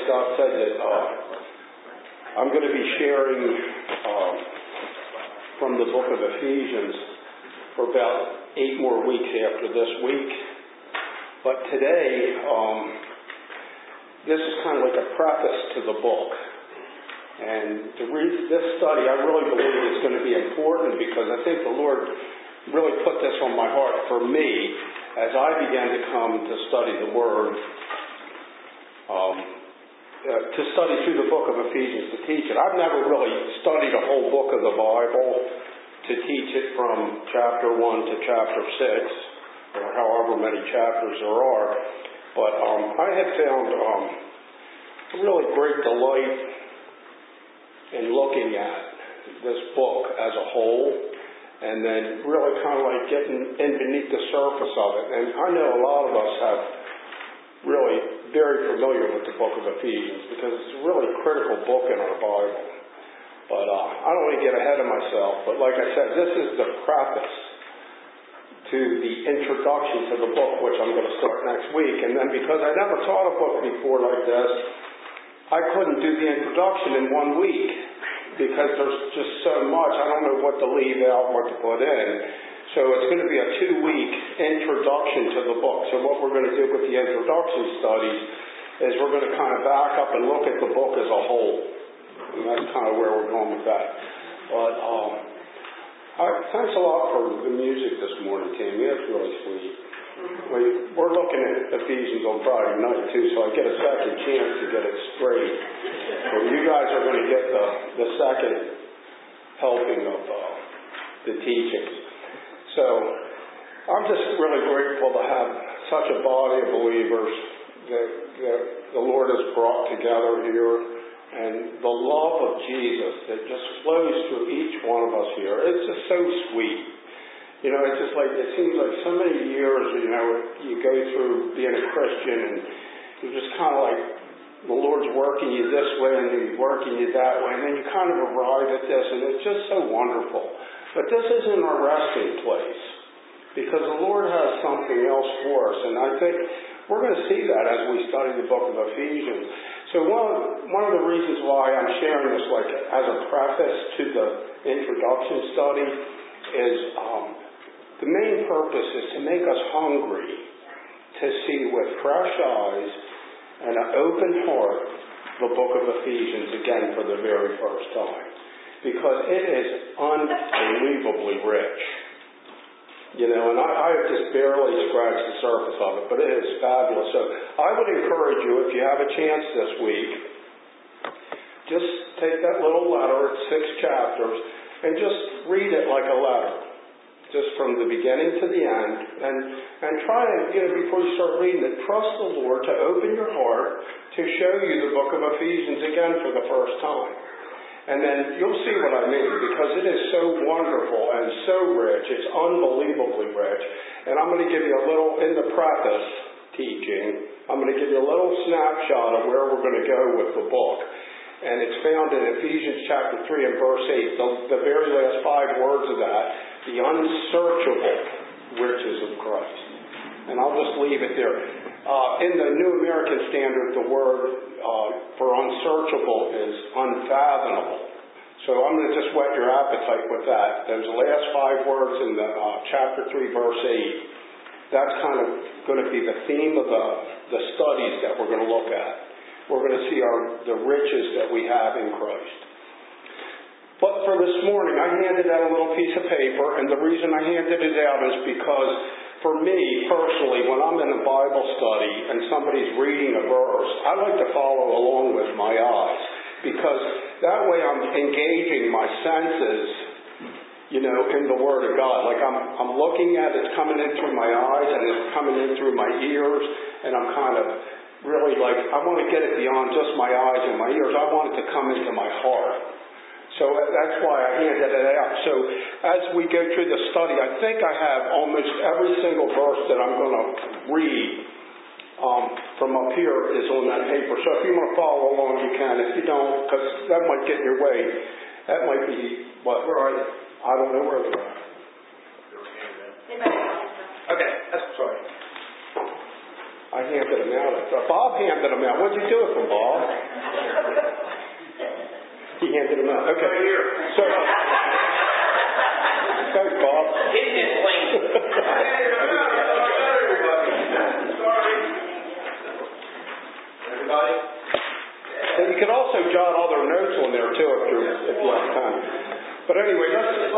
Scott said that I'm going to be sharing from the book of Ephesians for about 8 more weeks after this week. But today, this is kind of like a preface to the book. And this study, I really believe is going to be important because I think the Lord really put this on my heart for me as I began to come to study the Word, to study through the book of Ephesians, to teach it. I've never really studied a whole book of the Bible to teach it from chapter 1 to chapter 6, or however many chapters there are. But I had found really great delight in looking at this book as a whole, and then really kind of like getting in beneath the surface of it. And I know a lot of us have really very familiar with the book of Ephesians because it's a really critical book in our Bible. But I don't want to get ahead of myself, but like I said, this is the preface to the introduction to the book, which I'm going to start next week. And then because I never taught a book before like this, I couldn't do the introduction in 1 week because there's just so much. I don't know what to leave out, what to put in. So it's going to be a 2-week introduction to the book. So what we're going to do with the introduction studies is we're going to kind of back up and look at the book as a whole. And that's kind of where we're going with that. But thanks a lot for the music this morning, Tammy. That's really sweet. We're looking at Ephesians on Friday night, too, so I get a second chance to get it straight. So you guys are going to get the second helping of the teachings. So I'm just really grateful to have such a body of believers that the Lord has brought together here, and the love of Jesus that just flows through each one of us here. It's just so sweet. You know, it's just like, it seems like so many years, you know, you go through being a Christian and you're just kind of like, the Lord's working you this way and He's working you that way, and then you kind of arrive at this, and it's just so wonderful. But this isn't our resting place, because the Lord has something else for us, and I think we're going to see that as we study the book of Ephesians. So one of the reasons why I'm sharing this like as a preface to the introduction study is the main purpose is to make us hungry to see with fresh eyes and an open heart the book of Ephesians again for the very first time. Because it is unbelievably rich. You know, and I have just barely scratched the surface of it, but it is fabulous. So I would encourage you, if you have a chance this week, just take that little letter, it's 6 chapters, and just read it like a letter. Just from the beginning to the end, and try and, you know, before you start reading it, trust the Lord to open your heart to show you the book of Ephesians again for the first time. And then you'll see what I mean, because it is so wonderful and so rich. It's unbelievably rich. And I'm going to give you a little, in the preface teaching, I'm going to give you a little snapshot of where we're going to go with the book. And it's found in Ephesians chapter 3 and verse 8, the very last 5 words of that, the unsearchable riches of Christ. And I'll just leave it there. In the New American Standard, the word for unsearchable is unfathomable. So I'm going to just whet your appetite with that. Those last 5 words in the chapter 3, verse 8, that's kind of going to be the theme of the studies that we're going to look at. We're going to see the riches that we have in Christ. But for this morning, I handed out a little piece of paper, and the reason I handed it out is because for me, personally, when I'm in a Bible study and somebody's reading a verse, I like to follow along with my eyes, because that way I'm engaging my senses, you know, in the Word of God. Like I'm looking at it, it's coming in through my eyes, and it's coming in through my ears, and I'm kind of really like, I want to get it beyond just my eyes and my ears. I want it to come into my heart. So that's why I handed it out. So as we go through the study, I think I have almost every single verse that I'm going to read from up here is on that paper. So if you want to follow along, you can. If you don't, because that might get in your way. That might be, what? Where are they? I don't know where they're at. Okay, that's sorry. I handed handed them out. Bob handed them out. What'd you do with them, Bob? He handed them out. Okay. Right here. So, thanks, Bob. Hidden in plain. Sorry. Everybody? And you can also jot other notes on there too if you have time. But anyway,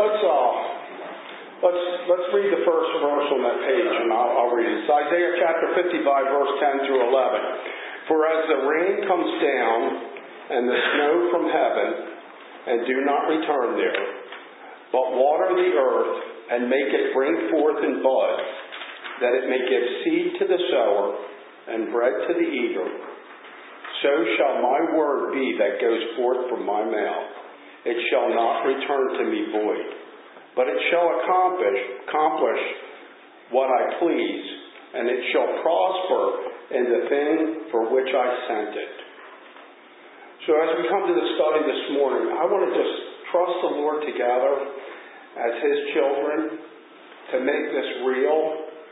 let's read the first verse on that page, and I'll read it. It's Isaiah chapter 55, verse 10 through 11. For as the rain comes down and the snow from heaven, and do not return there, but water the earth and make it bring forth and bud, that it may give seed to the sower and bread to the eater, so shall my word be that goes forth from my mouth. It shall not return to me void, but it shall accomplish what I please, and it shall prosper in the thing for which I sent it. So as we come to the study this morning, I want to just trust the Lord together as His children to make this real,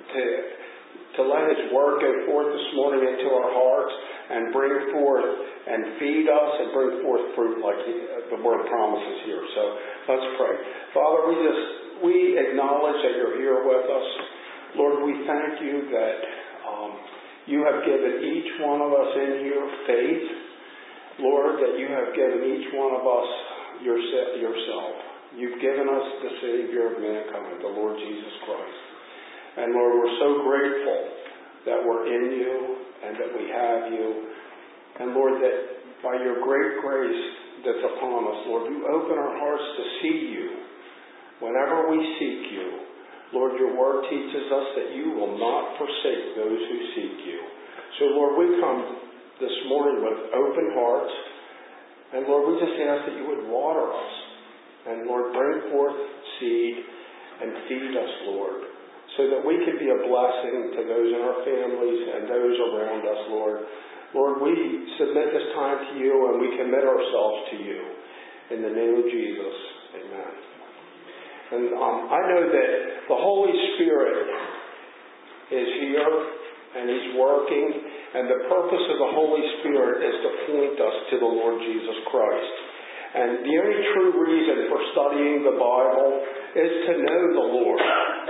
to let His word go forth this morning into our hearts and bring forth and feed us and bring forth fruit like the word promises here. So let's pray. Father, we acknowledge that you're here with us. Lord, we thank you that you have given each one of us in here faith. Lord, that you have given each one of us yourself. You've given us the Savior of mankind, the Lord Jesus Christ. And Lord, we're so grateful that we're in you and that we have you. And Lord, that by your great grace that's upon us, Lord, you open our hearts to see you whenever we seek you. Lord, your word teaches us that you will not forsake those who seek you. So Lord, we come this morning with open hearts. And Lord, we just ask that you would water us. And Lord, bring forth seed and feed us, Lord, so that we could be a blessing to those in our families and those around us, Lord. Lord, we submit this time to you and we commit ourselves to you. In the name of Jesus, amen. And I know that the Holy Spirit is here and He's working, and the purpose of the Holy Spirit is to point us to the Lord Jesus Christ. And the only true reason for studying the Bible is to know the Lord.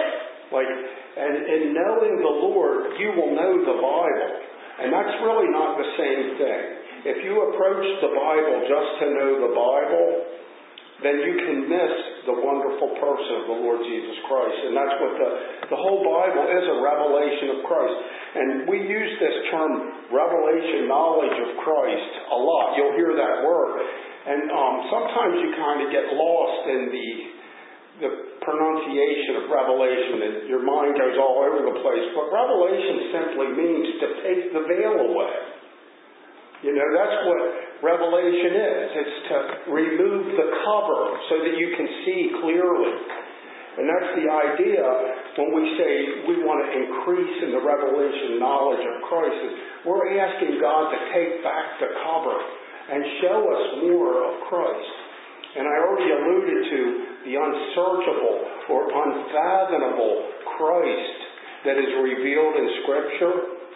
And in knowing the Lord, you will know the Bible. And that's really not the same thing. If you approach the Bible just to know the Bible, then you can miss the wonderful person of the Lord Jesus Christ. And that's what the whole Bible is, a revelation of Christ. And we use this term, revelation, knowledge of Christ, a lot. You'll hear that word. And sometimes you kind of get lost in the pronunciation of revelation, and your mind goes all over the place. But revelation simply means to take the veil away. You know, that's what revelation is. It's to remove the cover so that you can see clearly. And that's the idea when we say we want to increase in the revelation knowledge of Christ. Is we're asking God to take back the cover and show us more of Christ. And I already alluded to the unsearchable or unfathomable Christ that is revealed in Scripture.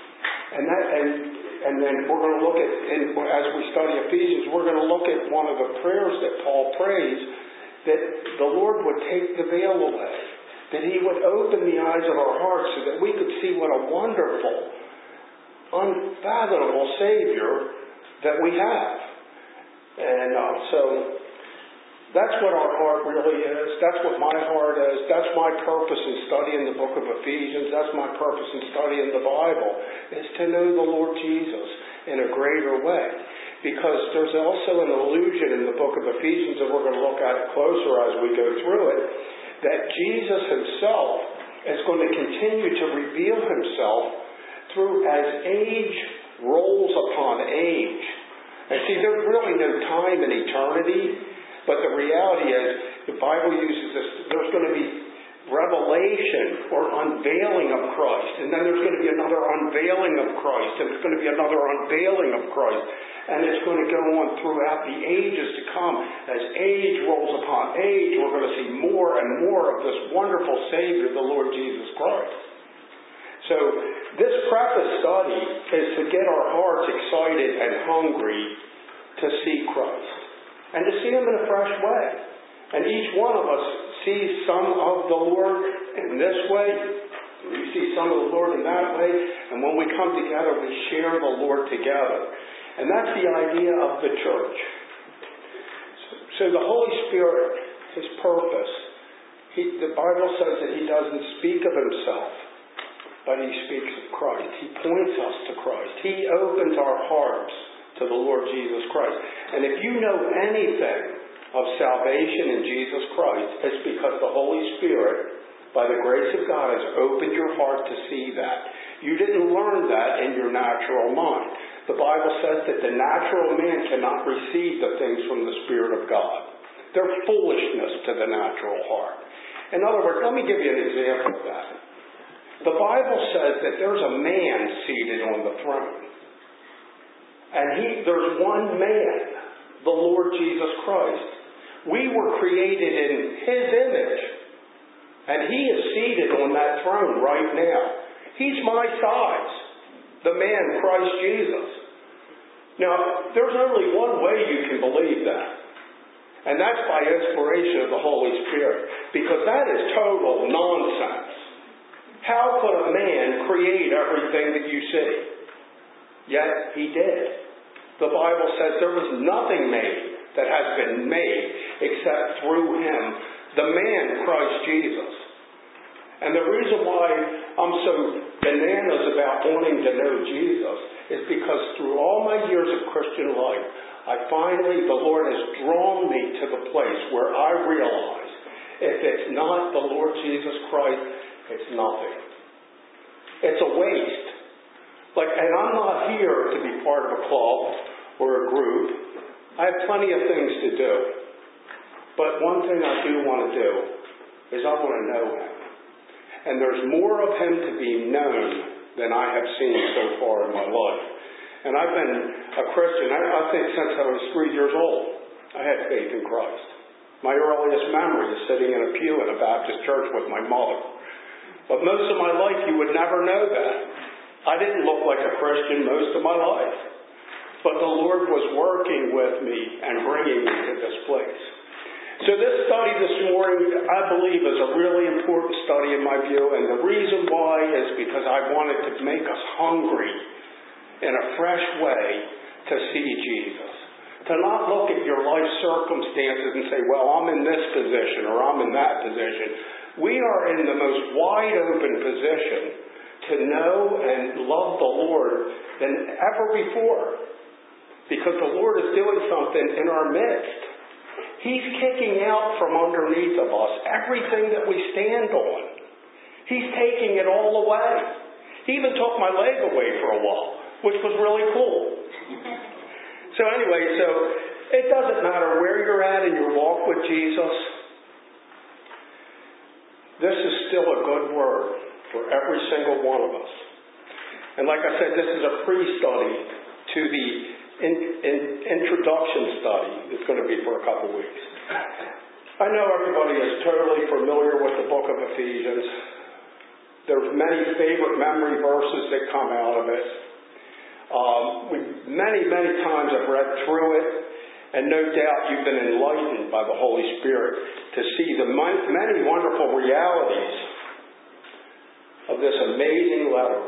And then we're going to look at, as we study Ephesians, we're going to look at one of the prayers that Paul prays, that the Lord would take the veil away, that He would open the eyes of our hearts so that we could see what a wonderful, unfathomable Savior that we have. And so that's what our heart really is. That's what my heart is. That's my purpose in studying the book of Ephesians. That's my purpose in studying the Bible, is to know the Lord Jesus in a greater way. Because there's also an allusion in the book of Ephesians, and we're going to look at it closer as we go through it, that Jesus Himself is going to continue to reveal Himself through as age rolls upon age. And see, there's really no time in eternity. But the reality is, the Bible uses this, there's going to be revelation or unveiling of Christ. And then there's going to be another unveiling of Christ. And there's going to be another unveiling of Christ. And it's going to go on throughout the ages to come. As age rolls upon age, we're going to see more and more of this wonderful Savior, the Lord Jesus Christ. So this preface study is to get our hearts excited and hungry to see Christ and to see Him in a fresh way. And each one of us sees some of the Lord in this way. We see some of the Lord in that way. And when we come together, we share the Lord together. And that's the idea of the church. So the Holy Spirit, His purpose, the Bible says that He doesn't speak of Himself, but He speaks of Christ. He points us to Christ. He opens our hearts to the Lord Jesus Christ. And if you know anything of salvation in Jesus Christ, it's because the Holy Spirit, by the grace of God, has opened your heart to see that. You didn't learn that in your natural mind. The Bible says that the natural man cannot receive the things from the Spirit of God. They're foolishness to the natural heart. In other words, let me give you an example of that. The Bible says that there's a man seated on the throne. And there's one man, the Lord Jesus Christ. We were created in His image. And He is seated on that throne right now. He's my size. The man, Christ Jesus. Now, there's only one way you can believe that. And that's by inspiration of the Holy Spirit. Because that is total nonsense. How could a man create everything that you see? Yet He did. The Bible says there was nothing made that has been made except through Him, the man, Christ Jesus. And the reason why I'm so bananas about wanting to know Jesus is because through all my years of Christian life, the Lord has drawn me to the place where I realize if it's not the Lord Jesus Christ, it's nothing. It's a waste. And I'm not here to be part of a club or a group. I have plenty of things to do. But one thing I do want to do is I want to know Him. And there's more of Him to be known than I have seen so far in my life. And I've been a Christian, I think, since I was 3 years old. I had faith in Christ. My earliest memory is sitting in a pew in a Baptist church with my mother. But most of my life, you would never know that. I didn't look like a Christian most of my life. But the Lord was working with me and bringing me to this place. So this study this morning, I believe, is a really important study in my view. And the reason why is because I wanted to make us hungry in a fresh way to see Jesus. To not look at your life circumstances and say, well, I'm in this position or I'm in that position. We are in the most wide open position to know and love the Lord than ever before. Because the Lord is doing something in our midst. He's kicking out from underneath of us everything that we stand on. He's taking it all away. He even took my leg away for a while, which was really cool. So it doesn't matter where you're at in your walk with Jesus. This is still a good word for every single one of us. And like I said, this is a pre-study to the introduction study. It's going to be for a couple weeks. I know everybody is totally familiar with the book of Ephesians. There's many favorite memory verses that come out of it. Many times I've read through it, and no doubt you've been enlightened by the Holy Spirit to see the many wonderful realities of this amazing letter.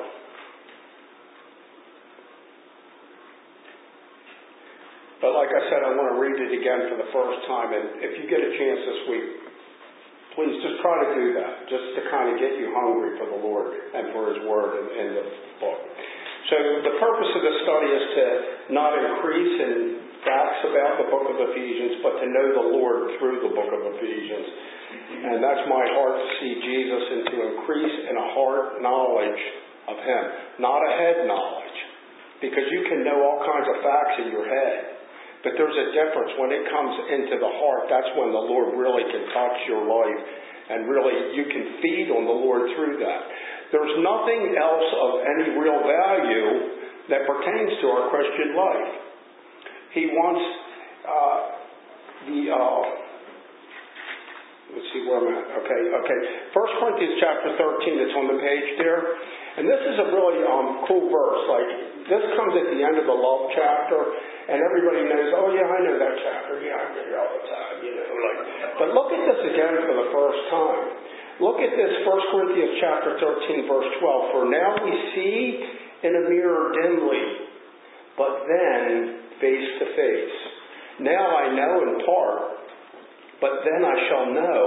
But like I said, I want to read it again for the first time, and if you get a chance this week, please just try to do that, just to kind of get you hungry for the Lord and for His Word in the book. So the purpose of this study is to not increase in facts about the book of Ephesians, but to know the Lord through the book of Ephesians. And that's my heart, to see Jesus and to increase in a heart knowledge of Him, not a head knowledge. Because you can know all kinds of facts in your head. But there's a difference. When it comes into the heart, that's when the Lord really can touch your life. And really, you can feed on the Lord through that. There's nothing else of any real value that pertains to our Christian life. He wants let's see where I'm at. Okay. 1 Corinthians chapter 13, it's on the page there. And this is a really cool verse. Like, this comes at the end of the love chapter, and everybody knows, oh yeah, I know that chapter. Yeah, I read it all the time, But look at this again for the first time. Look at this, 1 Corinthians chapter 13, verse 12. For now we see in a mirror dimly, but then face to face. Now I know in part, but then I shall know,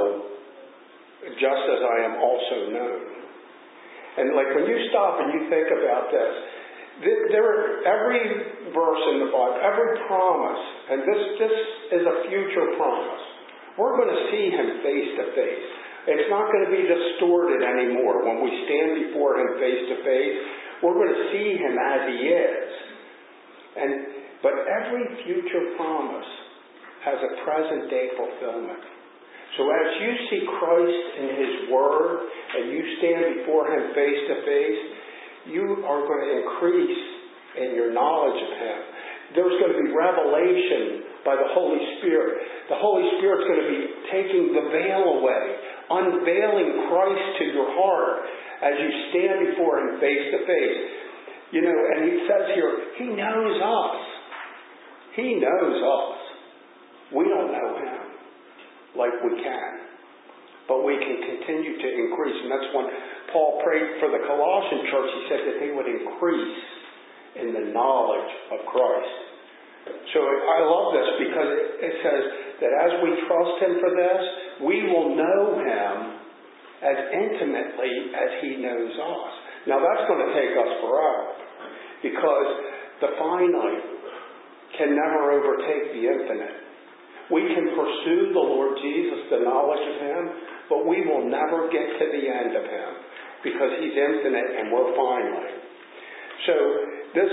just as I am also known. And like when you stop and you think about this, every verse in the Bible, every promise, and this is a future promise, we're going to see Him face to face. It's not going to be distorted anymore. When we stand before Him face to face, we're going to see Him as He is. But every future promise has a present day fulfillment. So as you see Christ in His Word and you stand before Him face to face, you are going to increase in your knowledge of Him. There's going to be revelation by the Holy Spirit. The Holy Spirit's going to be taking the veil away, unveiling Christ to your heart as you stand before Him face to face. And He says here, He knows us. He knows us. We don't know Him like we can. But we can continue to increase. And that's when Paul prayed for the Colossian church. He said that they would increase in the knowledge of Christ. So I love this because it says that as we trust Him for this, we will know Him as intimately as He knows us. Now that's going to take us forever because the finite can never overtake the infinite. We can pursue the Lord Jesus, the knowledge of Him, but we will never get to the end of Him because He's infinite and we're finite. So this,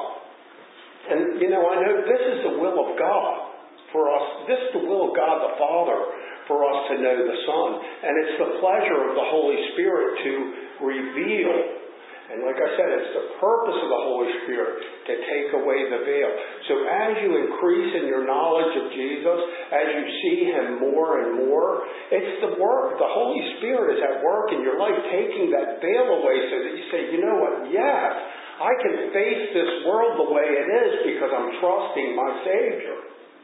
I know this is the will of God for us. This is the will of God the Father for us to know the Son. And it's the pleasure of the Holy Spirit to reveal. And like I said, it's the purpose of the Holy Spirit to take away the veil. So as you increase in your knowledge of Jesus, as you see Him more and more, it's the work. The Holy Spirit is at work in your life, taking that veil away so that you say, you know what, yes, I can face this world the way it is because I'm trusting my Savior.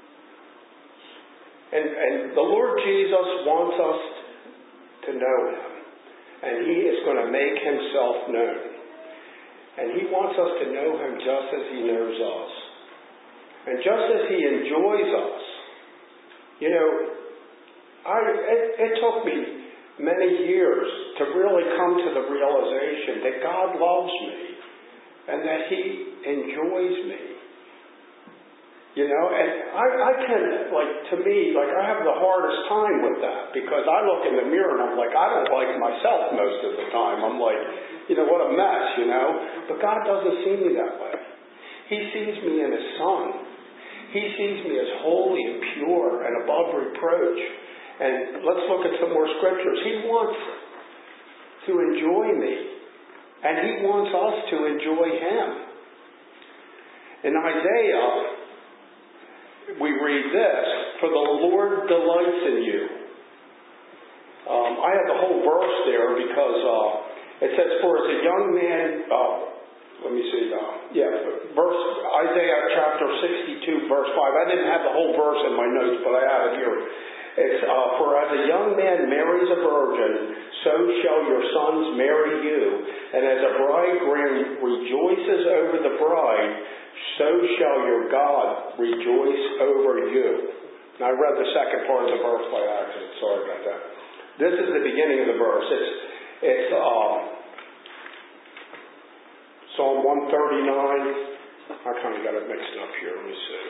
And the Lord Jesus wants us to know Him. And He is going to make Himself known. And He wants us to know Him just as He knows us. And just as He enjoys us. It took me many years to really come to the realization that God loves me and that He enjoys me. And I can, I have the hardest time with that because I look in the mirror and I'm like, I don't like myself most of the time. I'm like, what a mess, But God doesn't see me that way. He sees me in His Son. He sees me as holy and pure and above reproach. And let's look at some more scriptures. He wants to enjoy me. And He wants us to enjoy Him. In Isaiah, we read this, for the Lord delights in you. I have the whole verse there because it says, for as a young man, Isaiah chapter 62, verse 5. I didn't have the whole verse in my notes, but I have it here. It's, for as a young man marries a virgin, so shall your sons marry you. And as a bridegroom rejoices over the bride, so shall your God rejoice over you. Now, I read the second part of the verse by accident. Sorry about that. This is the beginning of the verse. It's Psalm 139. I kind of got it mixed up here. Let me see.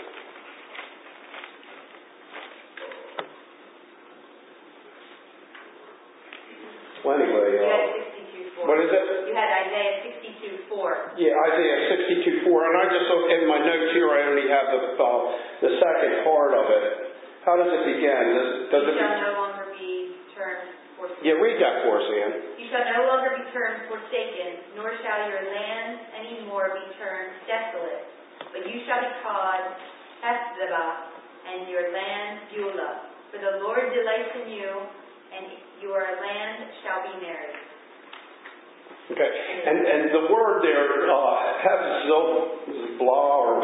Well, anyway, what is it? You had Isaiah 62:4. Yeah, Isaiah 62:4. And I just, in my notes here, I only have the second part of it. How does it begin? You shall no longer be termed forsaken. Yeah, read that for us, Ann. You shall no longer be termed forsaken, nor shall your land any more be termed desolate. But you shall be called Hephzibah, and your land Beulah. For the Lord delights in you, and your land shall be married. Okay, and the word there, Hezbollah or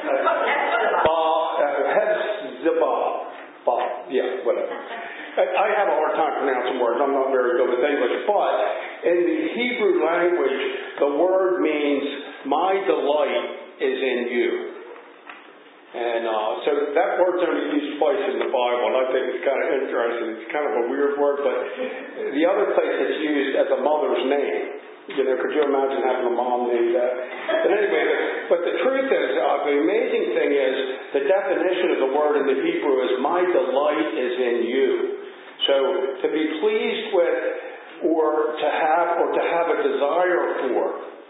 Hezbollah, yeah, whatever. I have a hard time pronouncing words. I'm not very good with English, but in the Hebrew language, the word means my delight is in you. And so that word's only used twice in the Bible, and I think it's kind of interesting. It's kind of a weird word, but the other place it's used as a mother's name. You know, could you imagine having a mom named that? But anyway, but the truth is, the amazing thing is, the definition of the word in the Hebrew is, my delight is in you. So, to be pleased with, or to have a desire for.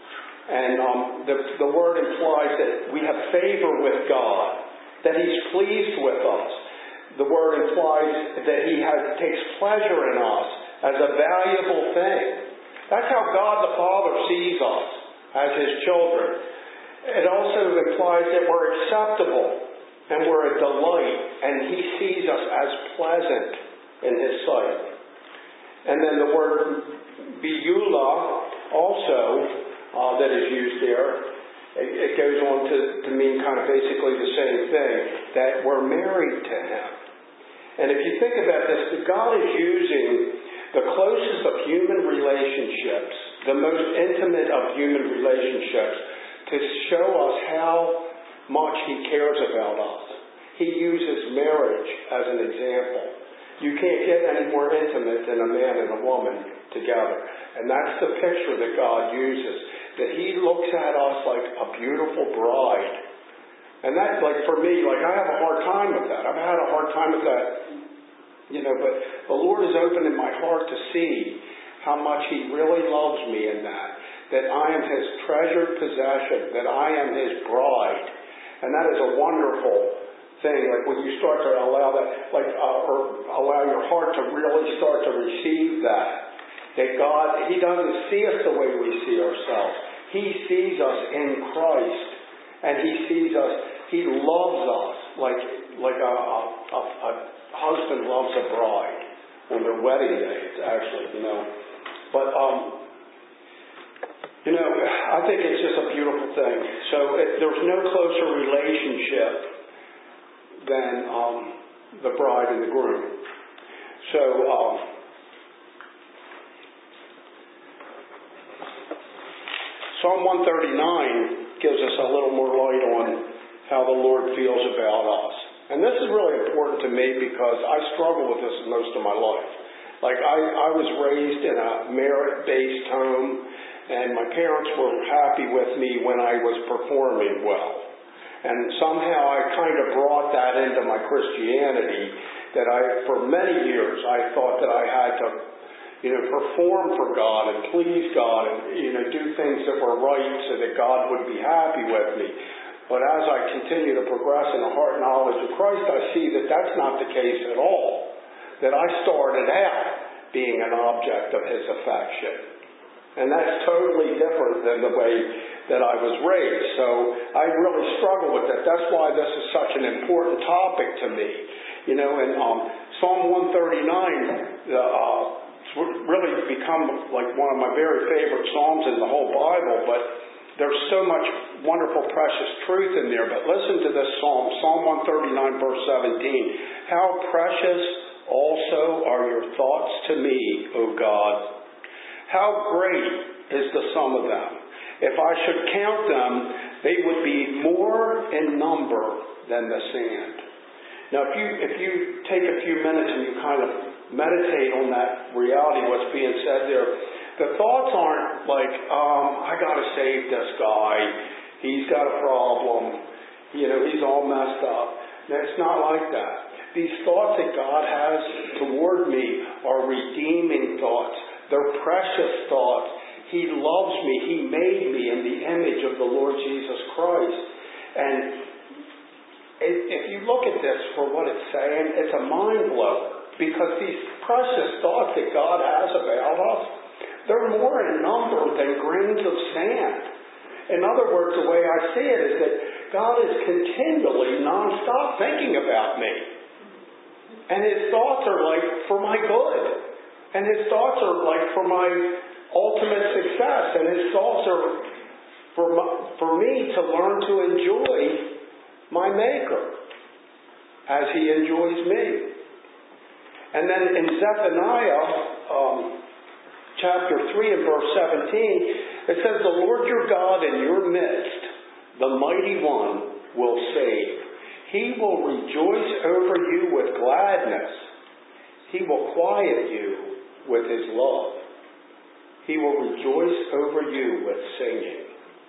And the word implies that we have favor with God, that He's pleased with us. The word implies that He takes pleasure in us as a valuable thing. That's how God the Father sees us as His children. It also implies that we're acceptable and we're a delight, and He sees us as pleasant in His sight. And then the word Beulah also that is used there, it goes on to mean kind of basically the same thing, that we're married to Him. And if you think about this, God is using the closest of human relationships, the most intimate of human relationships, to show us how much He cares about us. He uses marriage as an example. You can't get any more intimate than a man and a woman together. And that's the picture that God uses. That He looks at us like a beautiful bride. And that's like, for me, like I have a hard time with that. I've had a hard time with that. You know, but the Lord is opening my heart to see how much He really loves me in that. That I am His treasured possession. That I am His bride. And that is a wonderful thing. Like when you start to allow that, or allow your heart to really start to receive that. That God, He doesn't see us the way we see ourselves. He sees us in Christ. And He sees us, He loves us like a husband loves a bride on their wedding day, actually, you know. But, you know, I think it's just a beautiful thing. So there's no closer relationship than the bride and the groom. So, Psalm 139 gives us a little more light on how the Lord feels about us. And this is really important to me because I struggle with this most of my life. Like I was raised in a merit-based home, and my parents were happy with me when I was performing well. And somehow I kind of brought that into my Christianity, that for many years I thought that I had to perform for God and please God and, do things that were right so that God would be happy with me. But as I continue to progress in the heart knowledge of Christ, I see that that's not the case at all. That I started out being an object of His affection. And that's totally different than the way that I was raised. So I really struggle with that. That's why this is such an important topic to me. And Psalm 139, really become like one of my very favorite Psalms in the whole Bible, but there's so much wonderful, precious truth in there. But listen to this Psalm, Psalm 139, verse 17. How precious also are your thoughts to me, O God. How great is the sum of them. If I should count them, they would be more in number than the sand. Now, if you take a few minutes and you kind of meditate on that reality, what's being said there, the thoughts aren't like, I got to save this guy. He's got a problem. He's all messed up. No, it's not like that. These thoughts that God has toward me are redeeming thoughts. They're precious thoughts. He loves me. He made me in the image of the Lord Jesus Christ. And if you look at this for what it's saying, it's a mind blower. Because these precious thoughts that God has about us, they're more in number than grains of sand. In other words, the way I see it is that God is continually, nonstop thinking about me. And His thoughts are like for my good. And His thoughts are like for my ultimate success. And His thoughts are for me to learn to enjoy my Maker as He enjoys me. And then in Zephaniah chapter 3 and verse 17, it says, "The Lord your God in your midst, the mighty one, will save. He will rejoice over you with gladness. He will quiet you with His love. He will rejoice over you with singing."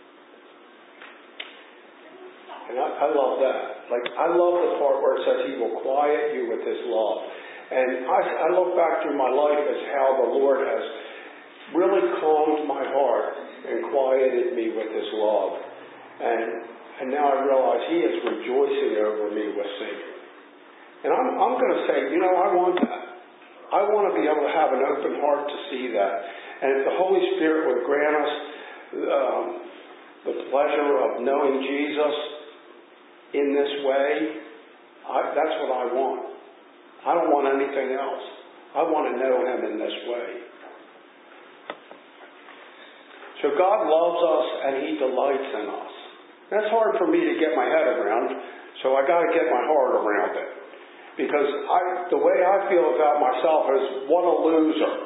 And I love that. Like, I love the part where it says He will quiet you with His love. And I look back through my life as how the Lord has really calmed my heart and quieted me with His love. And now I realize He is rejoicing over me with singing. And I'm going to say, I want that. I want to be able to have an open heart to see that. And if the Holy Spirit would grant us the pleasure of knowing Jesus in this way, that's what I want. I don't want anything else. I want to know Him in this way. So God loves us and He delights in us. That's hard for me to get my head around, so I got to get my heart around it. Because the way I feel about myself is, what a loser.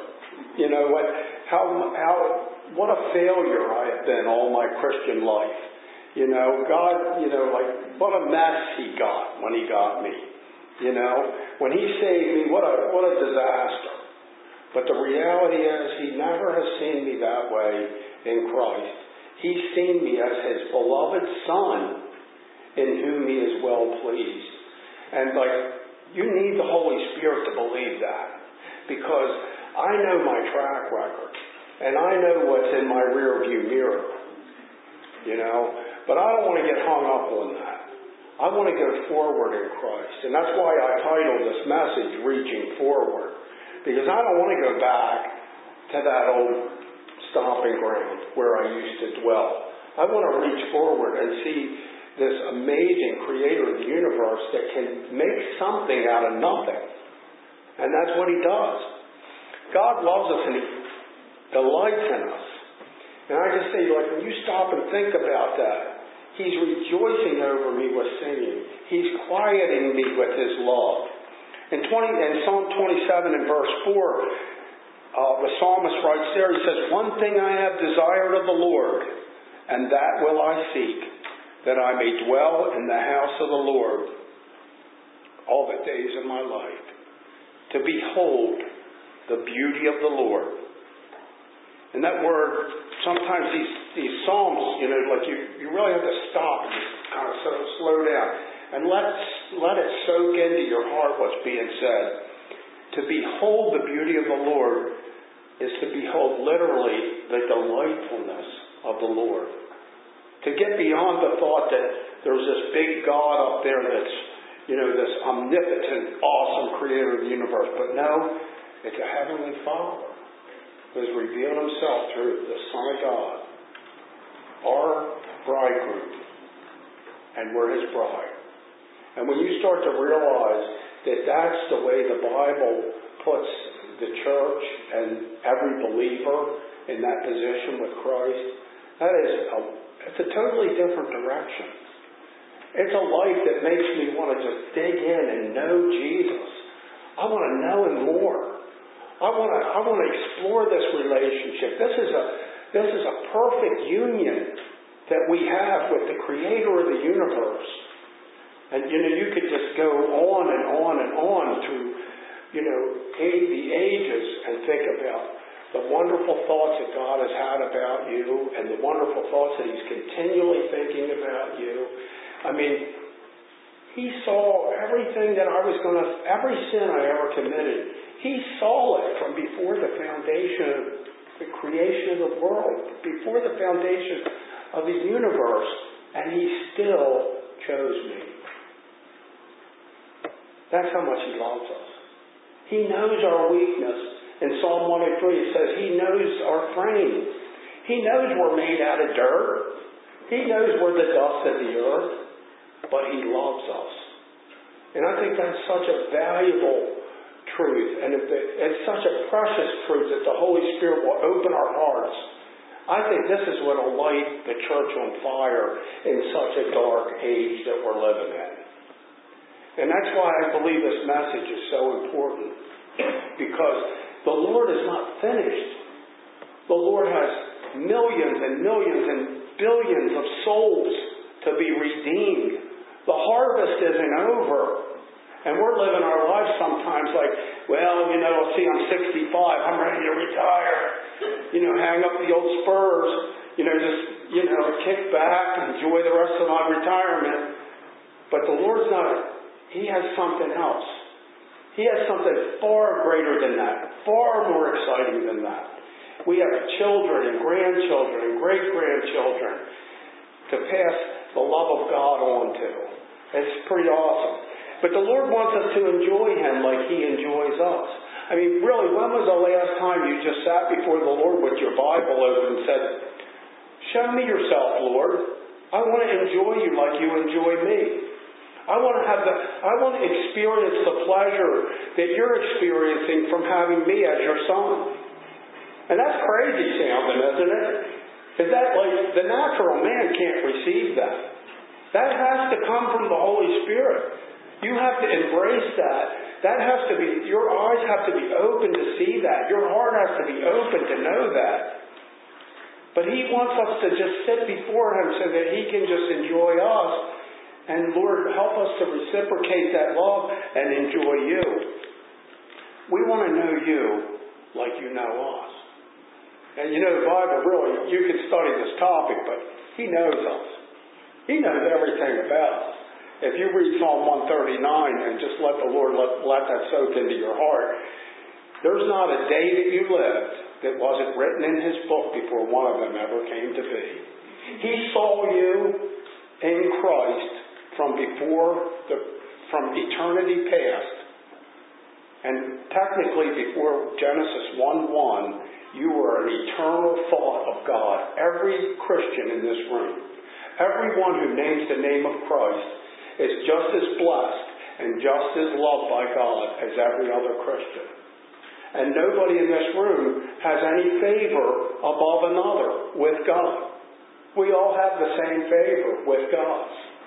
What a failure I have been all my Christian life. God, what a mess He got when He got me. When He saved me, what a disaster. But the reality is, He never has seen me that way in Christ. He's seen me as His beloved Son, in whom He is well pleased. And you need the Holy Spirit to believe that. Because I know my track record. And I know what's in my rear view mirror. But I don't want to get hung up on that. I want to go forward in Christ. And that's why I titled this message, Reaching Forward. Because I don't want to go back to that old stomping ground where I used to dwell. I want to reach forward and see this amazing Creator of the universe that can make something out of nothing. And that's what He does. God loves us and He delights in us. And I just say, when you stop and think about that, He's rejoicing over me with singing. He's quieting me with His love. In Psalm 27 and verse 4, the psalmist writes there, he says, "One thing I have desired of the Lord, and that will I seek, that I may dwell in the house of the Lord all the days of my life, to behold the beauty of the Lord." And that word, sometimes these psalms, you really have to stop and just kind of slow down and let it soak into your heart what's being said. To behold the beauty of the Lord is to behold literally the delightfulness of the Lord. To get beyond the thought that there's this big God up there that's, this omnipotent, awesome Creator of the universe. But no, it's a Heavenly Father who has revealed Himself through the Son of God, our bridegroom, and we're His bride. And when you start to realize that that's the way the Bible puts the church and every believer in that position with Christ, it's a totally different direction. It's a life that makes me want to just dig in and know Jesus. I want to know Him more. I want to explore this relationship. This is a perfect union that we have with the Creator of the universe. And you could just go on and on and on through the ages and think about the wonderful thoughts that God has had about you and the wonderful thoughts that He's continually thinking about you. I mean, He saw everything that every sin I ever committed. He saw it from before the foundation, the creation of the world, before the foundation of the universe, and He still chose me. That's how much He loves us. He knows our weakness. In Psalm 103 it says He knows our frame. He knows we're made out of dirt. He knows we're the dust of the earth. But He loves us. And I think that's such a valuable truth. And it's such a precious truth that the Holy Spirit will open our hearts. I think this is what will light the church on fire in such a dark age that we're living in. And that's why I believe this message is so important. Because the Lord is not finished. The Lord has millions and millions and billions of souls to be redeemed. The harvest isn't over. And we're living our lives sometimes like, well, see, I'm 65, I'm ready to retire. Hang up the old spurs, kick back, enjoy the rest of my retirement. But the Lord's not, He has something else. He has something far greater than that, far more exciting than that. We have children and grandchildren and great-grandchildren to pass the love of God on to. It's pretty awesome. But the Lord wants us to enjoy Him like He enjoys us. I mean, really, when was the last time you just sat before the Lord with your Bible open and said, show me yourself, Lord. I want to enjoy you like you enjoy me. I want to experience the pleasure that you're experiencing from having me as your son. And that's crazy sounding, isn't it? Is that like the natural man can't receive that? That has to come from the Holy Spirit. You have to embrace that. That has to be, your eyes have to be open to see that. Your heart has to be open to know that. But He wants us to just sit before Him so that He can just enjoy us. And Lord, help us to reciprocate that love and enjoy You. We want to know You like You know us. And the Bible really, you can study this topic, but He knows us. He knows everything about us. If you read Psalm 139 and just let the Lord let that soak into your heart, there's not a day that you lived that wasn't written in His book before one of them ever came to be. He saw you in Christ from eternity past. And technically before Genesis 1:1, you were an eternal thought of God. Every Christian in this room, everyone who names the name of Christ, is just as blessed and just as loved by God as every other Christian. And nobody in this room has any favor above another with God. We all have the same favor with God.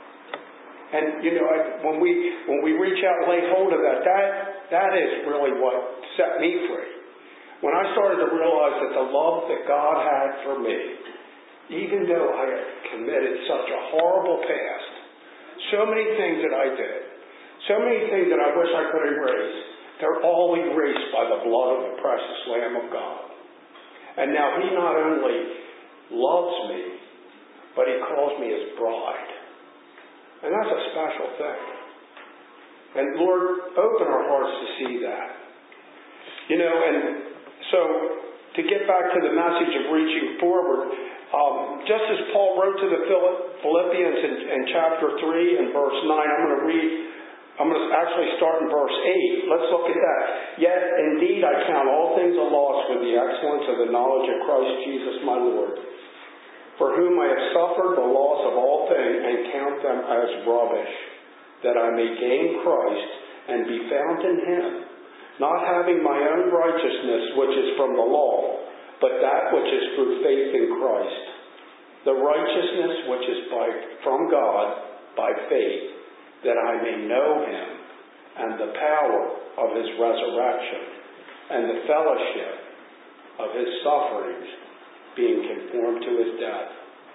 And, when we reach out and lay hold of that is really what set me free. When I started to realize that the love that God had for me, even though I had committed such a horrible past, so many things that I did, so many things that I wish I could erase, they're all erased by the blood of the precious Lamb of God. And now He not only loves me, but He calls me His bride. And that's a special thing. And Lord, open our hearts to see that. And so to get back to the message of reaching forward, just as Paul wrote to the Philippians in chapter 3 and verse 9, I'm going to actually start in verse 8. Let's look at that. Yet, indeed, I count all things a loss for the excellence of the knowledge of Christ Jesus my Lord, for whom I have suffered the loss of all things and count them as rubbish, that I may gain Christ and be found in Him, not having my own righteousness which is from the law, but that which is through faith in Christ, the righteousness which is from God by faith, that I may know Him and the power of His resurrection and the fellowship of His sufferings, being conformed to His death.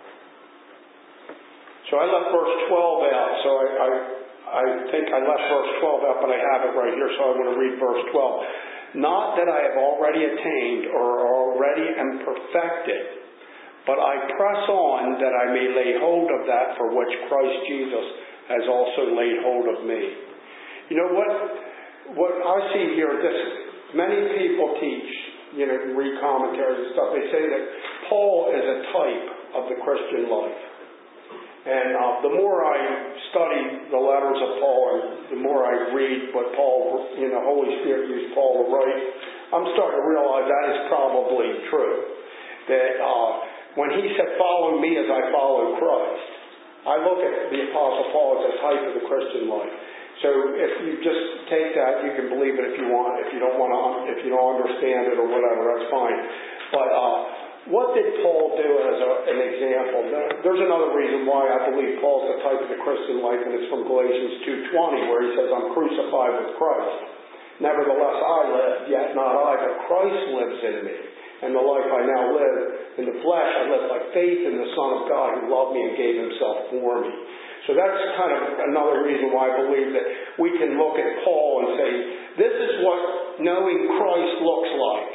So I left verse 12 out, so I think I left verse 12 out, but I have it right here, so I want to read verse 12. Not that I have already attained or already am perfected, but I press on that I may lay hold of that for which Christ Jesus has also laid hold of me. You know what I see here, many people teach, read commentaries and stuff, they say that Paul is a type of the Christian life. And the more I study the letters of Paul and the more I read what Paul, Holy Spirit used Paul to write, I'm starting to realize that is probably true. That when he said, follow me as I follow Christ, I look at the Apostle Paul as a type of the Christian life. So if you just take that, you can believe it if you want. If you don't understand it or whatever, that's fine. But what did Paul do as an example? There's another reason why I believe Paul's the type of the Christian life, and it's from Galatians 2:20, where he says, I'm crucified with Christ. Nevertheless, I live, yet not I, but Christ lives in me. And the life I now live in the flesh, I live by faith in the Son of God who loved me and gave himself for me. So that's kind of another reason why I believe that we can look at Paul and say, this is what knowing Christ looks like.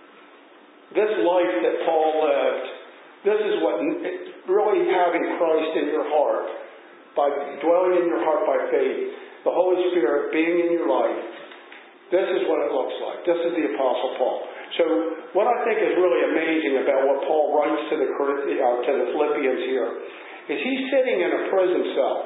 This life that Paul lived, this is what really having Christ in your heart, by dwelling in your heart by faith, the Holy Spirit being in your life, this is what it looks like. This is the Apostle Paul. So what I think is really amazing about what Paul writes to the Philippians here is he's sitting in a prison cell,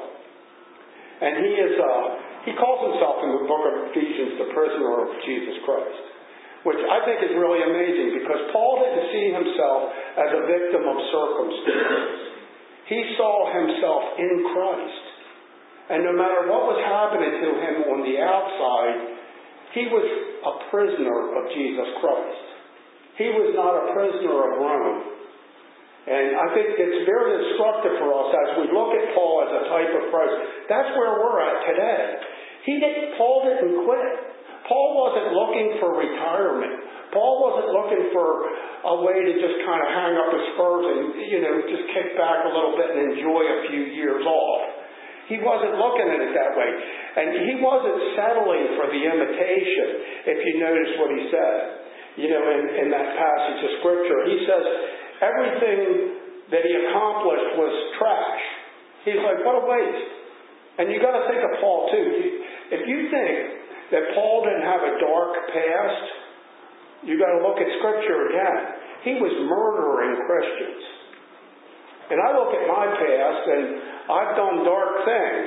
and he calls himself in the book of Ephesians the prisoner of Jesus Christ, which I think is really amazing because Paul didn't see himself as a victim of circumstances. He saw himself in Christ, and no matter what was happening to him on the outside, he was a prisoner of Jesus Christ. He was not a prisoner of Rome. And I think it's very instructive for us as we look at Paul as a type of Christ. That's where we're at today. Paul didn't quit. Paul wasn't looking for retirement. Paul wasn't looking for a way to just kind of hang up his spurs and, just kick back a little bit and enjoy a few years off. He wasn't looking at it that way. And he wasn't settling for the imitation, if you notice what he said. In that passage of Scripture, he says everything that he accomplished was trash. He's like, what a waste. And you got to think of Paul too. If you think that Paul didn't have a dark past, you got to look at Scripture again. He was murdering Christians. And I look at my past, and I've done dark things,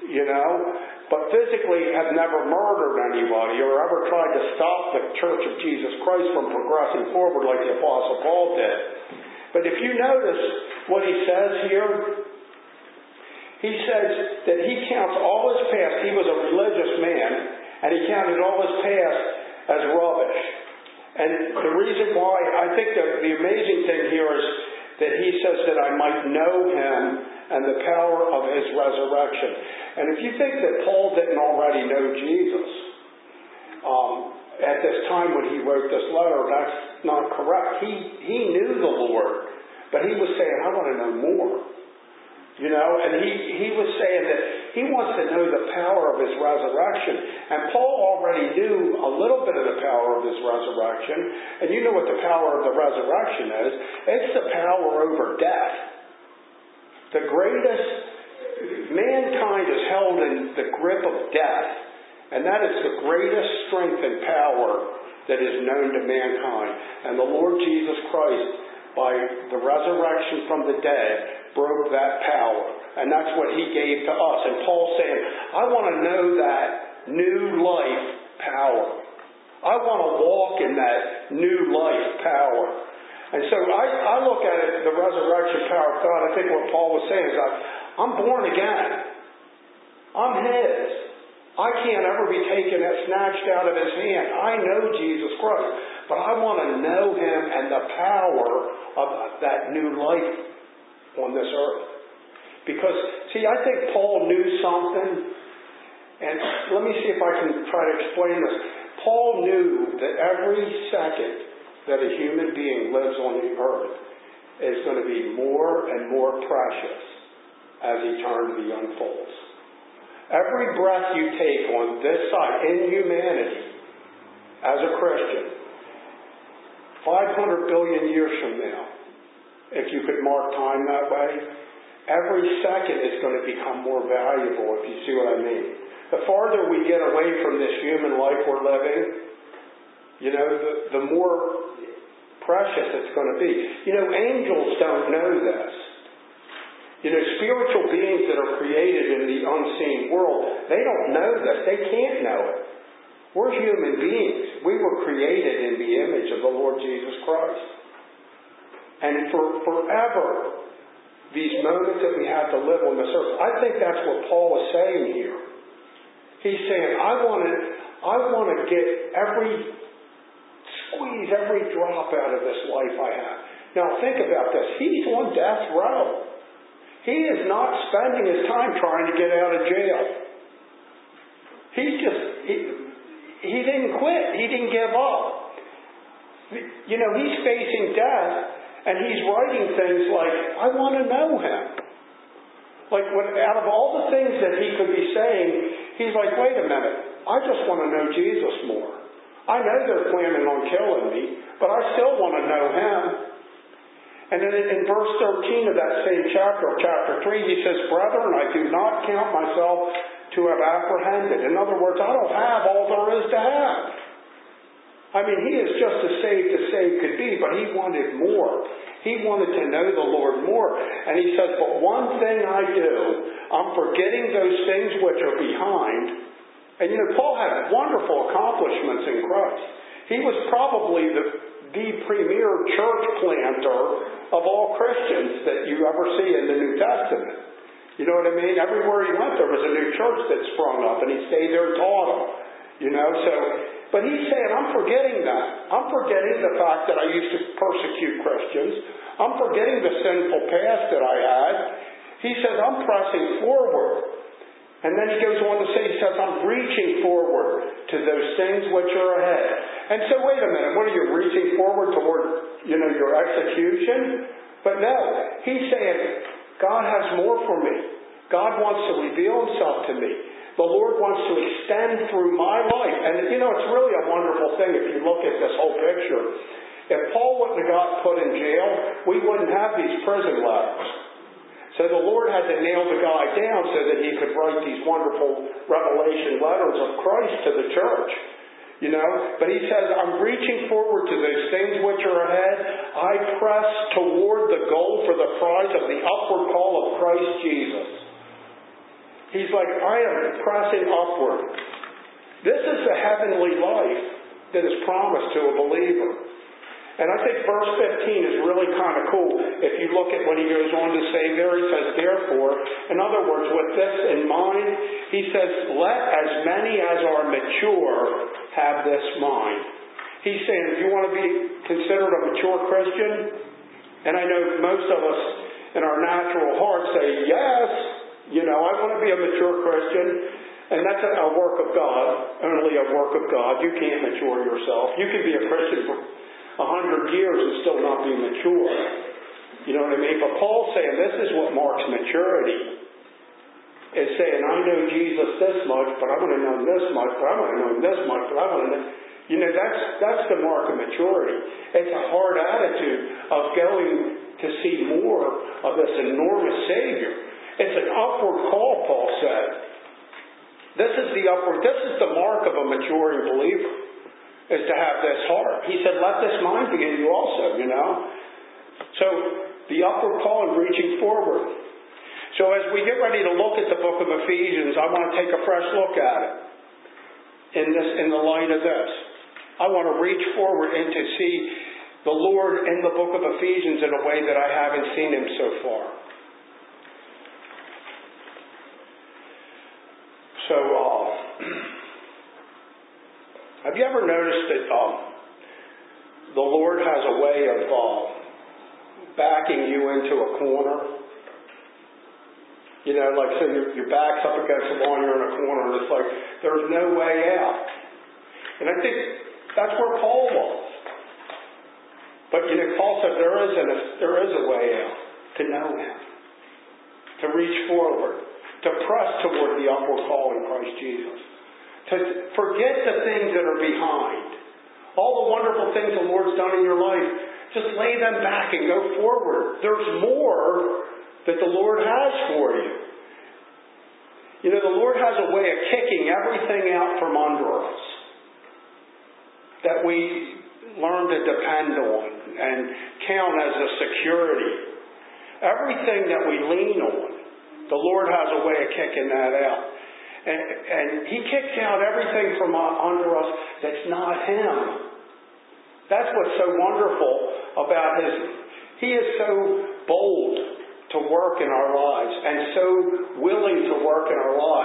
but physically have never murdered anybody or ever tried to stop the Church of Jesus Christ from progressing forward like the Apostle Paul did. But if you notice what he says here, he says that he counts all his past. He was a religious man, and he counted all his past as rubbish. And the reason why, I think that the amazing thing here is that he says that I might know him and the power of his resurrection. And if you think that Paul didn't already know Jesus at this time when he wrote this letter, that's not correct. He knew the Lord, but he was saying, I want to know more. And he was saying that he wants to know the power of his resurrection. And Paul already knew a little bit of the power of his resurrection. And you know what the power of the resurrection is. It's the power over death. Mankind is held in the grip of death. And that is the greatest strength and power that is known to mankind. And the Lord Jesus Christ, by the resurrection from the dead, broke that power. And that's what he gave to us. And Paul's saying, I want to know that new life power. I want to walk in that new life power. And so I look at it, the resurrection power of God. I think what Paul was saying is, I'm born again. I'm his. I can't ever be taken and snatched out of his hand. I know Jesus Christ. But I want to know him and the power of that new life on this earth. Because, I think Paul knew something. And let me see if I can try to explain this. Paul knew that every second that a human being lives on the earth is going to be more and more precious as eternity unfolds. Every breath you take on this side in humanity as a Christian, 500 billion years from now, if you could mark time that way, every second is going to become more valuable, if you see what I mean. The farther we get away from this human life we're living, the more precious it's going to be. Angels don't know this. Spiritual beings that are created in the unseen world, they don't know this. They can't know it. We're human beings. We were created in the image of the Lord Jesus Christ. And forever, these moments that we have to live on this earth, I think that's what Paul is saying here. He's saying, I want to get squeeze every drop out of this life I have. Now think about this. He's on death row. He is not spending his time trying to get out of jail. He didn't quit. He didn't give up. He's facing death, and he's writing things like, I want to know him. Like, out of all the things that he could be saying, he's like, wait a minute, I just want to know Jesus more. I know they're planning on killing me, but I still want to know him. And then in verse 13 of that same chapter, chapter 3, he says, Brethren, I do not count myself to have apprehended. In other words, I don't have all there is to have. I mean, he is just as saved could be, but he wanted more. He wanted to know the Lord more. And he says, but one thing I do, I'm forgetting those things which are behind. And Paul had wonderful accomplishments in Christ. He was probably the premier church planter of all Christians that you ever see in the New Testament. You know what I mean? Everywhere he went, there was a new church that sprung up, and he stayed there and taught them. But he's saying, I'm forgetting that. I'm forgetting the fact that I used to persecute Christians. I'm forgetting the sinful past that I had. He says, I'm pressing forward. And then he goes on to say, he says, I'm reaching forward to those things which are ahead. And so, wait a minute, what are you reaching forward toward, your execution? But no, he's saying, God has more for me. God wants to reveal himself to me. The Lord wants to extend through my life. And, it's really a wonderful thing if you look at this whole picture. If Paul wouldn't have got put in jail, we wouldn't have these prison letters. So the Lord had to nail the guy down so that he could write these wonderful revelation letters of Christ to the church. But he says, I'm reaching forward to those things which are ahead. I press toward the goal for the prize of the upward call of Christ Jesus. He's like, I am pressing upward. This is the heavenly life that is promised to a believer. And I think verse 15 is really kind of cool. If you look at when he goes on to say there, he says, therefore, in other words, with this in mind, he says, let as many as are mature have this mind. He's saying, if you want to be considered a mature Christian, and I know most of us in our natural heart say, yes, I want to be a mature Christian. And that's a work of God, only a work of God. You can't mature yourself. You can be a Christian for 100 years and still not be mature. You know what I mean? But Paul's saying this is what marks maturity. Is saying, I know Jesus this much, but I want to know this much, but I want to know this much, but I want to know... that's the mark of maturity. It's a hard attitude of going to see more of this enormous Savior. It's an upward call, Paul said. This is the mark of a maturing believer, is to have this heart. He said, let this mind be in you also, So, the upward call and reaching forward. So as we get ready to look at the book of Ephesians, I want to take a fresh look at it in the light of this. I want to reach forward and to see the Lord in the book of Ephesians in a way that I haven't seen him so far. So, have you ever noticed that the Lord has a way of backing you into a corner? So your back's up against the wall, you're in a corner, and it's like there's no way out. And I think that's where Paul was. But Paul said there is a way out to know him, to reach forward, to press toward the upward call in Christ Jesus. To forget the things that are behind. All the wonderful things the Lord's done in your life, just lay them back and go forward. There's more that the Lord has for you. The Lord has a way of kicking everything out from under us that we learn to depend on and count as a security. Everything that we lean on, the Lord has a way of kicking that out. And he kicks out everything from under us that's not him. That's what's so wonderful about he is so bold to work in our lives and so willing to work in our lives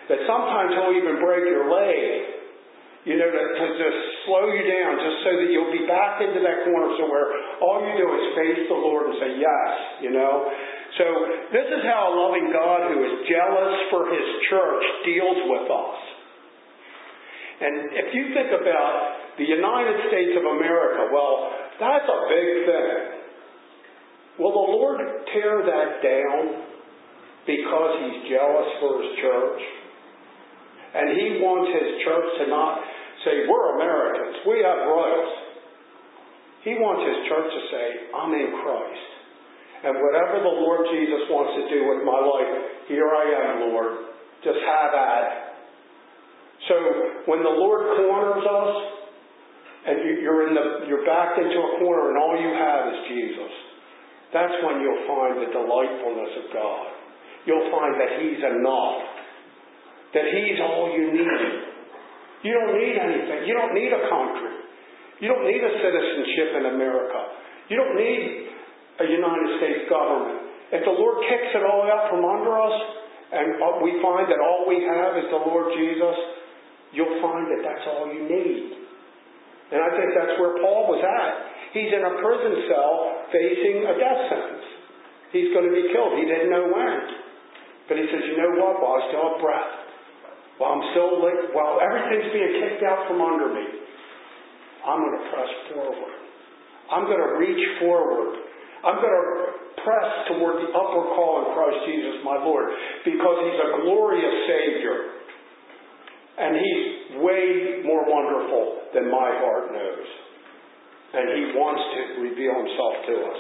that sometimes He'll even break your leg, to just slow you down, just so that you'll be back into that corner, so where all you do is face the Lord and say yes, So this is how a loving God who is jealous for His church deals with us. And if you think about the United States of America, well, that's a big thing. Will the Lord tear that down because He's jealous for His church? And He wants His church to not say, we're Americans, we have rights. He wants His church to say, I'm in Christ. And whatever the Lord Jesus wants to do with my life, here I am, Lord. Just have at it. So when the Lord corners us, and you're backed into a corner and all you have is Jesus, that's when you'll find the delightfulness of God. You'll find that He's enough. That He's all you need. You don't need anything. You don't need a country. You don't need a citizenship in America. You don't need a United States government. If the Lord kicks it all out from under us, and we find that all we have is the Lord Jesus, you'll find that that's all you need. And I think that's where Paul was at. He's in a prison cell facing a death sentence. He's going to be killed. He didn't know when. But he says, you know what? While I still have breath, while everything's being kicked out from under me, I'm going to press forward. I'm going to reach forward. I'm going to press toward the upper call in Christ Jesus, my Lord, because He's a glorious Savior. And He's way more wonderful than my heart knows. And He wants to reveal Himself to us.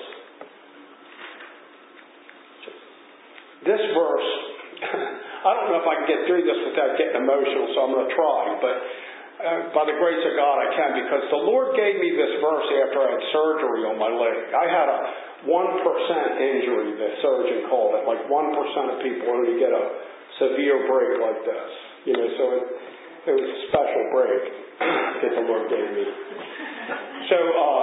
This verse, I don't know if I can get through this without getting emotional, so I'm going to try. But by the grace of God, I can, because the Lord gave me this verse after I had surgery on my leg. I had a 1% injury, the surgeon called it. Like 1% of people only get a severe break like this. So it was a special break that the Lord gave me. So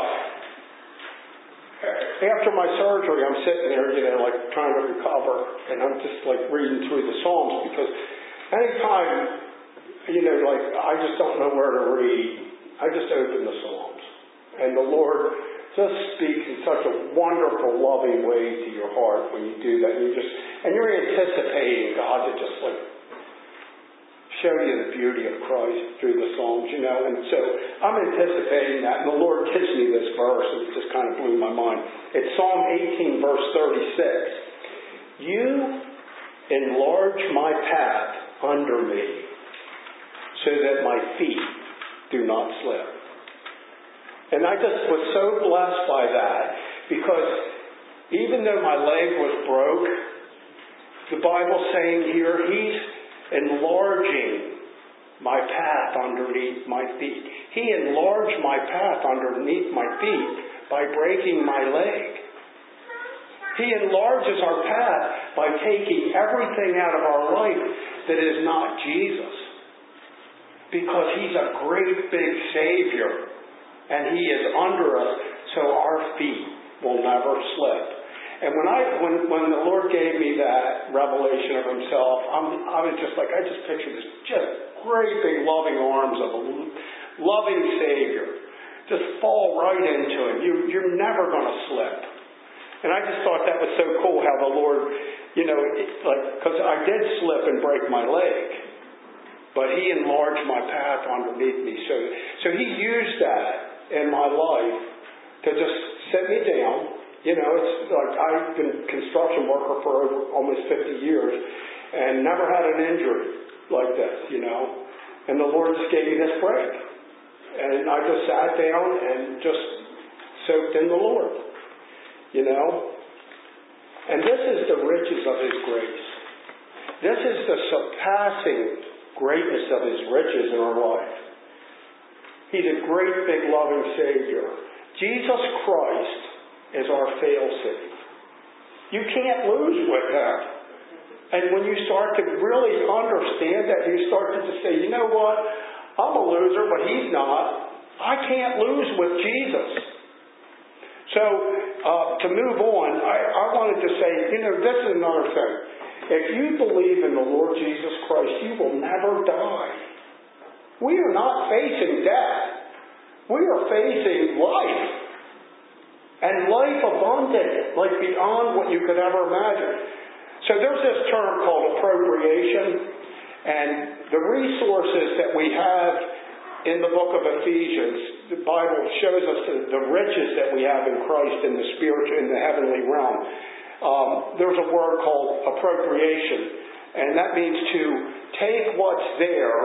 after my surgery, I'm sitting there, trying to recover, and I'm just reading through the Psalms, because anytime, I just don't know where to read, I just open the Psalms, and the Lord just speaks in such a wonderful, loving way to your heart when you do that. And you're anticipating God to just show you the beauty of Christ through the Psalms, And so I'm anticipating that, and the Lord gives me this verse, and it just kind of blew my mind. It's Psalm 18, verse 36. You enlarge my path under me, so that my feet do not slip. And I just was so blessed by that, because even though my leg was broke, the Bible's saying here, He's enlarging my path underneath my feet. He enlarged my path underneath my feet by breaking my leg. He enlarges our path by taking everything out of our life that is not Jesus. Because He's a great big Savior, and He is under us, so our feet will never slip. And when the Lord gave me that revelation of Himself, I was just I just pictured this just great big loving arms of a loving Savior. Just fall right into Him. You're never going to slip. And I just thought that was so cool how the Lord, because I did slip and break my leg, but He enlarged my path underneath me. So He used that in my life to just sit me down. It's I've been a construction worker for almost 50 years and never had an injury like this, And the Lord just gave me this break. And I just sat down and just soaked in the Lord, And this is the riches of His grace. This is the surpassing greatness of His riches in our life. He's a great big loving Savior. Jesus Christ is our fail-safe. You can't lose with Him. And when you start to really understand that, you start to just say, you know what? I'm a loser, but He's not. I can't lose with Jesus. So, to move on, I wanted to say, this is another thing. If you believe in the Lord Jesus Christ, you will never die. We are not facing death. We are facing life. And life abundant, like beyond what you could ever imagine. So there's this term called appropriation. And the resources that we have in the book of Ephesians, the Bible shows us the riches that we have in Christ in the spiritual, in the heavenly realm. There's a word called appropriation, and that means to take what's there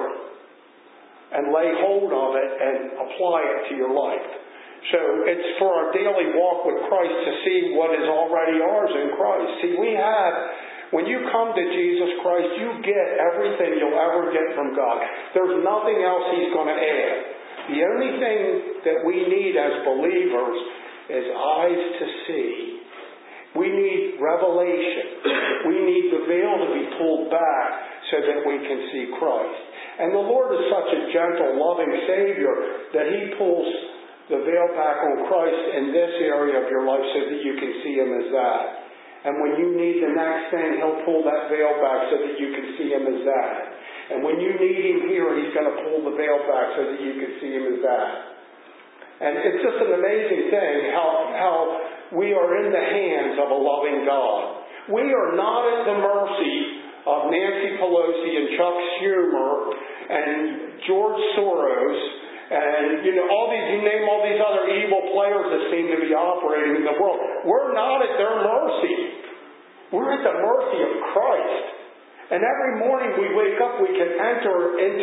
and lay hold of it and apply it to your life. So it's for our daily walk with Christ to see what is already ours in Christ. See, when you come to Jesus Christ, you get everything you'll ever get from God. There's nothing else He's going to add. The only thing that we need as believers is eyes to see. We need revelation. We need the veil to be pulled back so that we can see Christ. And the Lord is such a gentle, loving Savior that He pulls the veil back on Christ in this area of your life so that you can see Him as that. And when you need the next thing, He'll pull that veil back so that you can see Him as that. And when you need Him here, He's going to pull the veil back so that you can see Him as that. And it's just an amazing thing how we are in the hands of a loving God. We are not at the mercy of Nancy Pelosi and Chuck Schumer and George Soros and you name all these other evil players that seem to be operating in the world. We're not at their mercy. We're at the mercy of Christ. And every morning we wake up, we can enter into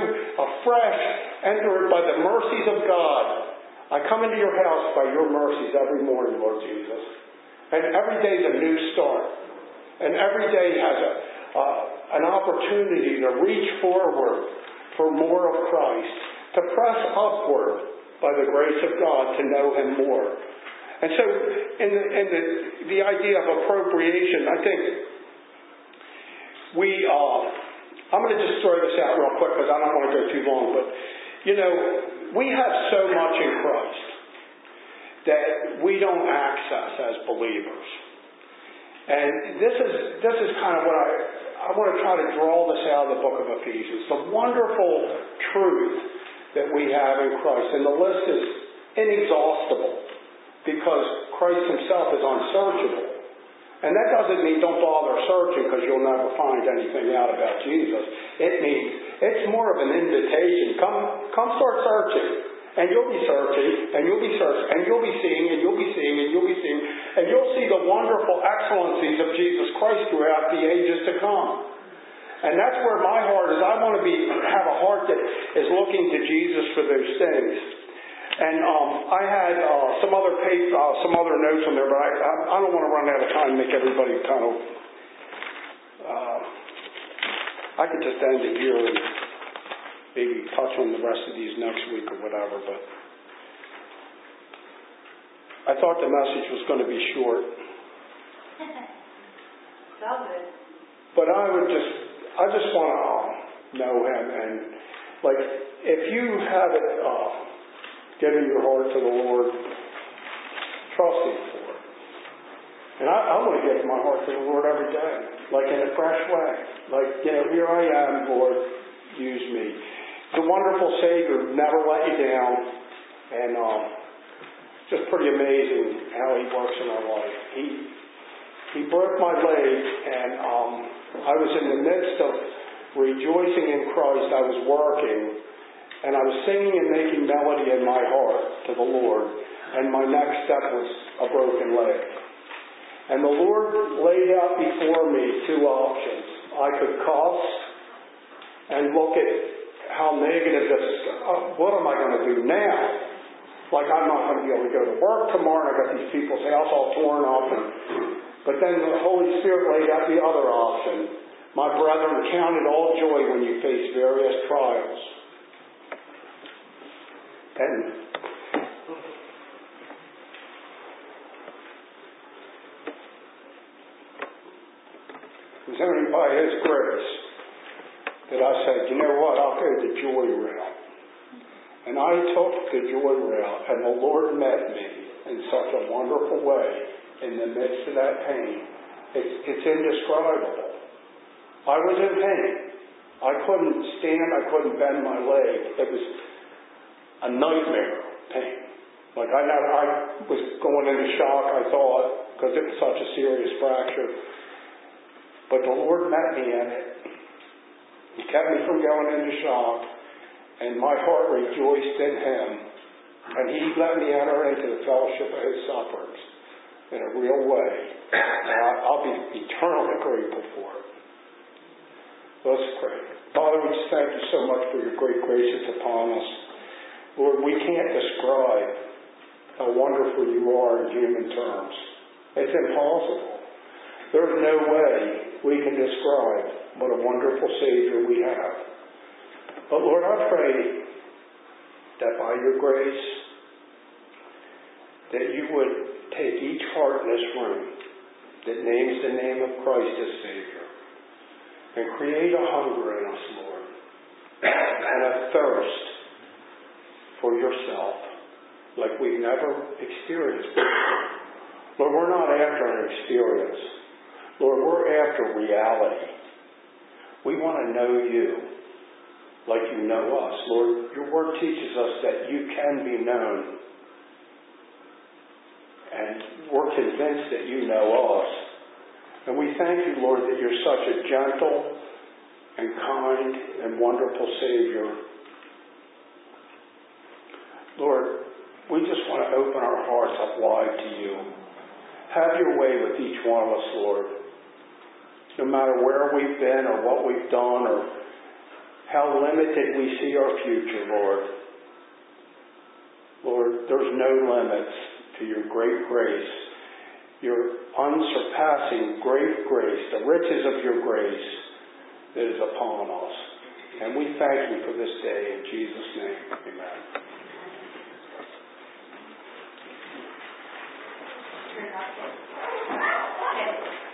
enter it by the mercies of God. I come into your house by your mercies every morning, Lord Jesus. And every day is a new start. And every day has an opportunity to reach forward for more of Christ, to press upward by the grace of God to know Him more. And so in the idea of appropriation, I think I'm going to just throw this out real quick because I don't want to go too long, but we have so much in Christ that we don't access as believers. And this is kind of what I want to try to draw this out of the book of Ephesians. The wonderful truth that we have in Christ. And the list is inexhaustible because Christ Himself is unsearchable. And that doesn't mean don't bother searching because you'll never find anything out about Jesus. It means it's more of an invitation. Come start searching. And you'll be searching, and you'll be searching, and you'll be seeing, and you'll be seeing, and you'll be seeing, and you'll see the wonderful excellencies of Jesus Christ throughout the ages to come. And that's where my heart is. I want to have a heart that is looking to Jesus for those things. And I had some other notes on there, but I don't want to run out of time and make everybody kind of... I could just end it here and maybe touch on the rest of these next week or whatever, but I thought the message was going to be short. It's all good. But I just want to know Him, and like if you haven't given your heart to the Lord, trust Him for it. And I want to give my heart to the Lord every day, like in a fresh way. Like, here I am, Lord, use me. The wonderful Savior never let you down, and just pretty amazing how He works in our life. He broke my leg, and I was in the midst of rejoicing in Christ. I was working, and I was singing and making melody in my heart to the Lord, and my next step was a broken leg. And the Lord laid out before me two options. I could cuss and look at how negative this is. What am I going to do now? Like, I'm not going to be able to go to work tomorrow, and I got these people's house all torn up. But then the Holy Spirit laid out the other option. My brethren, count it all joy when you face various trials. And it was only by His grace that I said, you know what, I'll go the joy route. And I took the joy route, and the Lord met me in such a wonderful way in the midst of that pain. It's indescribable. I was in pain. I couldn't stand, I couldn't bend my leg. It was a nightmare pain. Like I was going into shock, I thought, because it was such a serious fracture. But the Lord met me in it. He kept me from going into shock, and my heart rejoiced in Him. And He let me enter into the fellowship of His sufferings in a real way. And I'll be eternally grateful for it. Let's pray. Father, we just thank You so much for Your great graces upon us. Lord, we can't describe how wonderful You are in human terms. It's impossible. There's no way we can describe what a wonderful Savior we have. But Lord, I pray that by Your grace, that You would take each heart in this room that names the name of Christ as Savior and create a hunger in us, Lord, and a thirst for Yourself like we've never experienced before. Lord, we're not after an experience. Lord, we're after reality. We want to know You like You know us. Lord, Your Word teaches us that You can be known. And we're convinced that You know us. And we thank You, Lord, that You're such a gentle and kind and wonderful Savior. Lord, we just want to open our hearts up wide to You. Have Your way with each one of us, Lord. No matter where we've been or what we've done or how limited we see our future, Lord. Lord, there's no limits to Your great grace, Your unsurpassing great grace, the riches of Your grace that is upon us. And we thank You for this day in Jesus' name. Amen. Turn off it. Okay.